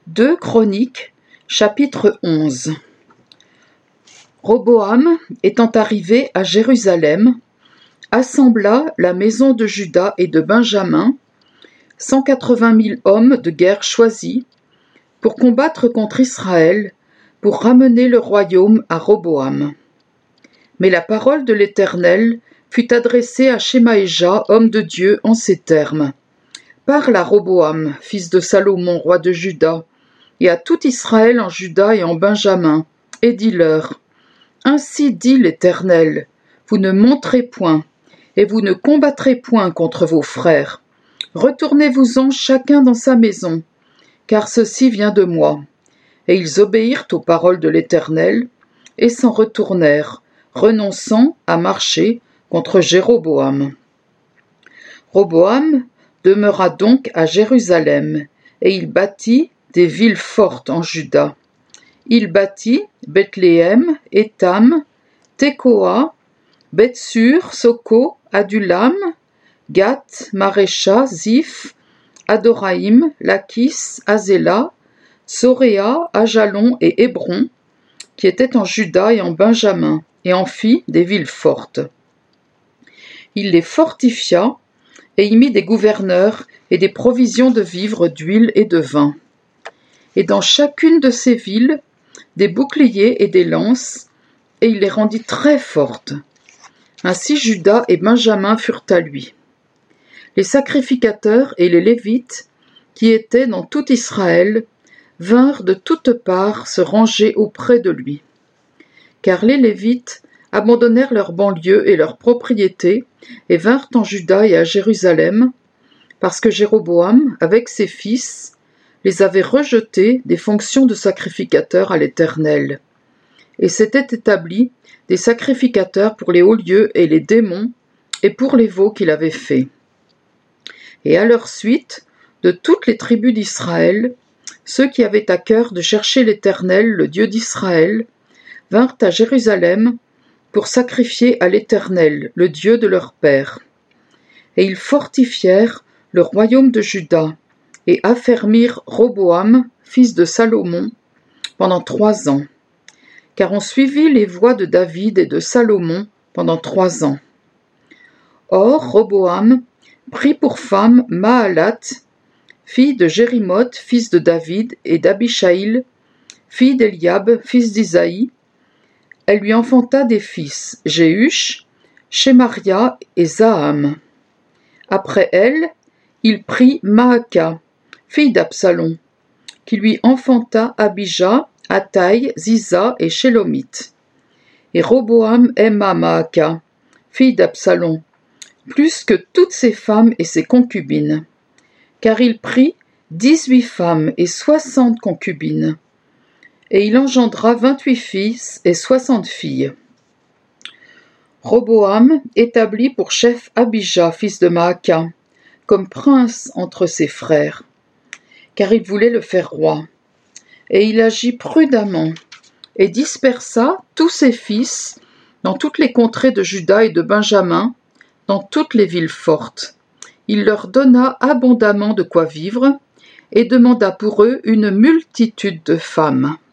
2 Chroniques, chapitre 11. Roboam, étant arrivé à Jérusalem, assembla la maison de Juda et de Benjamin, 180 000 hommes de guerre choisis, pour combattre contre Israël, pour ramener le royaume à Roboam. Mais la parole de l'Éternel fut adressée à Shemaéja, homme de Dieu, en ces termes. Parle à Roboam, fils de Salomon, roi de Juda, et à tout Israël en Juda et en Benjamin, et dis-leur, ainsi dit l'Éternel, vous ne monterez point, et vous ne combattrez point contre vos frères. Retournez-vous-en chacun dans sa maison, car ceci vient de moi. Et ils obéirent aux paroles de l'Éternel, et s'en retournèrent, renonçant à marcher contre Jéroboam. Roboam demeura donc à Jérusalem, et il bâtit des villes fortes en Juda. Il bâtit Bethléem, Étam, Tekoa, Bethsur, Soko, Adulam, Gath, Marécha, Ziph, Adoraïm, Lachis, Azéla, Soréa, Ajalon et Hébron, qui étaient en Juda et en Benjamin, et en fit des villes fortes. Il les fortifia et y mit des gouverneurs et des provisions de vivres, d'huile et de vin. Et dans chacune de ces villes, des boucliers et des lances, et il les rendit très fortes. Ainsi Juda et Benjamin furent à lui. Les sacrificateurs et les Lévites, qui étaient dans tout Israël, vinrent de toutes parts se ranger auprès de lui. Car les Lévites abandonnèrent leurs banlieues et leurs propriétés, et vinrent en Juda et à Jérusalem, parce que Jéroboam, avec ses fils, les avait rejetés des fonctions de sacrificateurs à l'Éternel. Et s'étaient établis des sacrificateurs pour les hauts lieux et les démons, et pour les veaux qu'il avait faits. Et à leur suite, de toutes les tribus d'Israël, ceux qui avaient à cœur de chercher l'Éternel, le Dieu d'Israël, vinrent à Jérusalem pour sacrifier à l'Éternel, le Dieu de leur père. Et ils fortifièrent le royaume de Juda, et affermirent Roboam, fils de Salomon, pendant 3 ans, car on suivit les voies de David et de Salomon pendant 3 ans. Or, Roboam prit pour femme Mahalat, fille de Jérimoth, fils de David, et d'Abishaïl, fille d'Eliab, fils d'Isaïe. Elle lui enfanta des fils, Jéhush, Shemaria et Zaham. Après elle, il prit Maaka, fille d'Absalom, qui lui enfanta Abijah, Attaï, Ziza et Shélomith. Et Roboam aima Maaka, fille d'Absalom, plus que toutes ses femmes et ses concubines, car il prit 18 femmes et 60 concubines, et il engendra 28 fils et 60 filles. Roboam établit pour chef Abijah, fils de Maaka, comme prince entre ses frères, car il voulait le faire roi. Et il agit prudemment, et dispersa tous ses fils dans toutes les contrées de Juda et de Benjamin, dans toutes les villes fortes. Il leur donna abondamment de quoi vivre, et demanda pour eux une multitude de femmes.